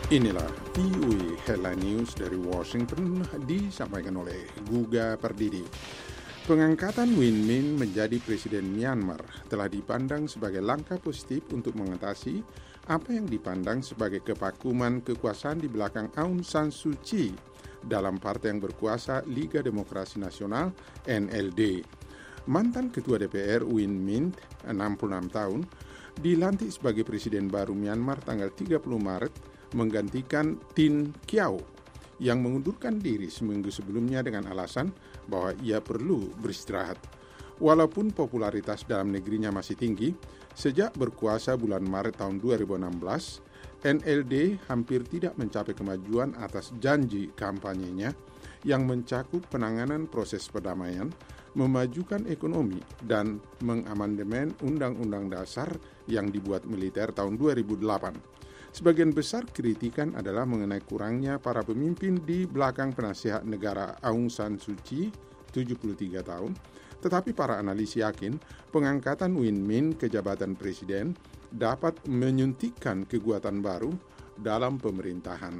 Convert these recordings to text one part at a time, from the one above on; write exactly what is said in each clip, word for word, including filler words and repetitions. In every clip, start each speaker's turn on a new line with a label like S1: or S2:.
S1: Inilah V O A Headline News dari Washington disampaikan oleh Guga Pardidi. Pengangkatan Win Myint menjadi Presiden Myanmar telah dipandang sebagai langkah positif untuk mengatasi apa yang dipandang sebagai kevakuman kekuasaan di belakang Aung San Suu Kyi dalam partai yang berkuasa Liga Demokrasi Nasional N L D. Mantan Ketua D P R Win Myint, enam puluh enam tahun, dilantik sebagai Presiden baru Myanmar tanggal tiga puluh Maret menggantikan Tin Kyaw yang mengundurkan diri seminggu sebelumnya dengan alasan bahwa ia perlu beristirahat. Walaupun popularitas dalam negerinya masih tinggi, sejak berkuasa bulan Maret tahun dua ribu enam belas, N L D hampir tidak mencapai kemajuan atas janji kampanyenya yang mencakup penanganan proses perdamaian, memajukan ekonomi, dan mengamandemen Undang-Undang Dasar yang dibuat militer tahun dua ribu delapan. Sebagian besar kritikan adalah mengenai kurangnya para pemimpin di belakang penasihat negara Aung San Suu Kyi, tujuh puluh tiga tahun, tetapi para analis yakin pengangkatan Win Myint ke jabatan presiden dapat menyuntikkan kekuatan baru dalam pemerintahan.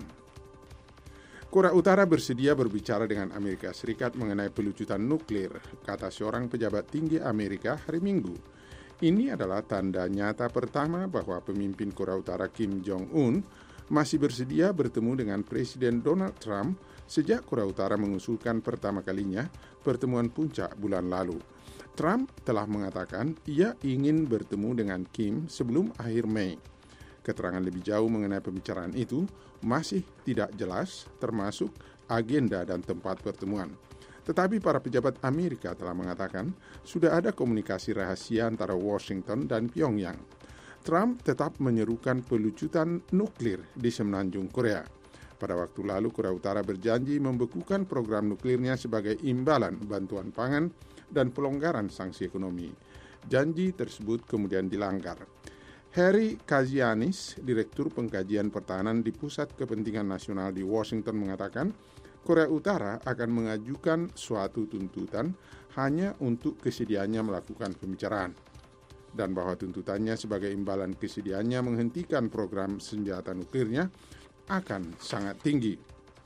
S1: Korea Utara bersedia berbicara dengan Amerika Serikat mengenai pelucutan nuklir, kata seorang pejabat tinggi Amerika hari Minggu. Ini adalah tanda nyata pertama bahwa pemimpin Korea Utara Kim Jong-un masih bersedia bertemu dengan Presiden Donald Trump sejak Korea Utara mengusulkan pertama kalinya pertemuan puncak bulan lalu. Trump telah mengatakan ia ingin bertemu dengan Kim sebelum akhir Mei. Keterangan lebih jauh mengenai pembicaraan itu masih tidak jelas, termasuk agenda dan tempat pertemuan. Tetapi para pejabat Amerika telah mengatakan sudah ada komunikasi rahasia antara Washington dan Pyongyang. Trump tetap menyerukan pelucutan nuklir di semenanjung Korea. Pada waktu lalu, Korea Utara berjanji membekukan program nuklirnya sebagai imbalan bantuan pangan dan pelonggaran sanksi ekonomi. Janji tersebut kemudian dilanggar. Harry Kajianis, Direktur Pengkajian Pertahanan di Pusat Kepentingan Nasional di Washington mengatakan, Korea Utara akan mengajukan suatu tuntutan hanya untuk kesediaannya melakukan pembicaraan, dan bahwa tuntutannya sebagai imbalan kesediaannya menghentikan program senjata nuklirnya akan sangat tinggi.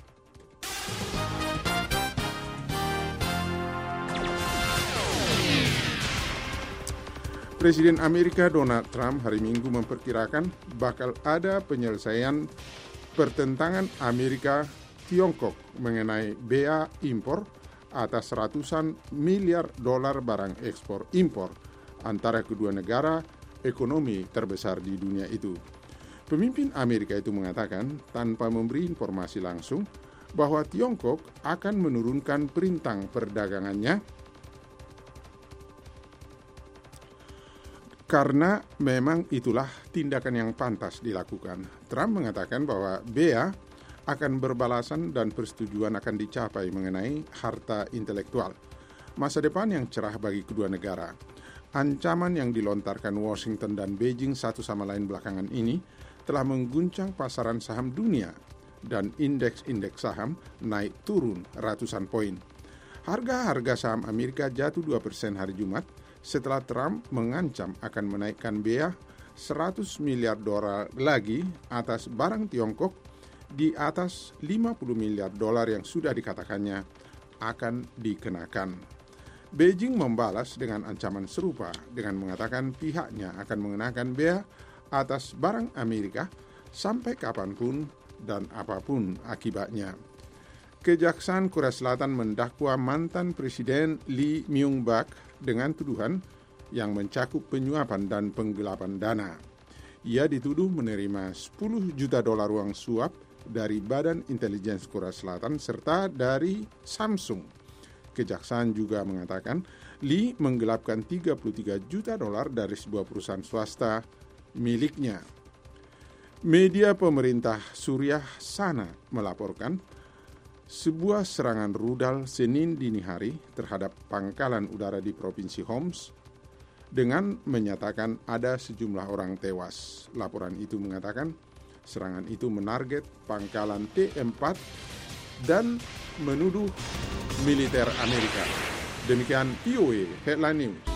S1: Presiden Amerika Donald Trump hari Minggu memperkirakan bakal ada penyelesaian pertentangan Amerika Tiongkok mengenai bea impor atas ratusan miliar dolar barang ekspor impor antara kedua negara ekonomi terbesar di dunia itu. Pemimpin Amerika itu mengatakan tanpa memberi informasi langsung bahwa Tiongkok akan menurunkan perintang perdagangannya karena memang itulah tindakan yang pantas dilakukan. Trump mengatakan bahwa bea akan berbalasan dan persetujuan akan dicapai mengenai harta intelektual. Masa depan yang cerah bagi kedua negara. Ancaman yang dilontarkan Washington dan Beijing satu sama lain belakangan ini telah mengguncang pasaran saham dunia dan indeks-indeks saham naik turun ratusan poin. Harga-harga saham Amerika jatuh dua persen hari Jumat setelah Trump mengancam akan menaikkan bea seratus miliar dolar lagi atas barang Tiongkok di atas lima puluh miliar dolar yang sudah dikatakannya akan dikenakan. Beijing membalas dengan ancaman serupa dengan mengatakan pihaknya akan mengenakan bea atas barang Amerika sampai kapanpun dan apapun akibatnya. Kejaksaan Korea Selatan mendakwa mantan Presiden Lee Myung-bak dengan tuduhan yang mencakup penyuapan dan penggelapan dana. Ia dituduh menerima sepuluh juta dolar uang suap dari Badan Intelijen Korea Selatan serta dari Samsung. Kejaksaan juga mengatakan Lee menggelapkan tiga puluh tiga juta dolar dari sebuah perusahaan swasta miliknya. Media pemerintah Suriah Sana melaporkan sebuah serangan rudal Senin dini hari terhadap pangkalan udara di Provinsi Homs dengan menyatakan ada sejumlah orang tewas. Laporan itu mengatakan serangan itu menarget pangkalan T empat dan menuduh militer Amerika. Demikian V O A Headline News.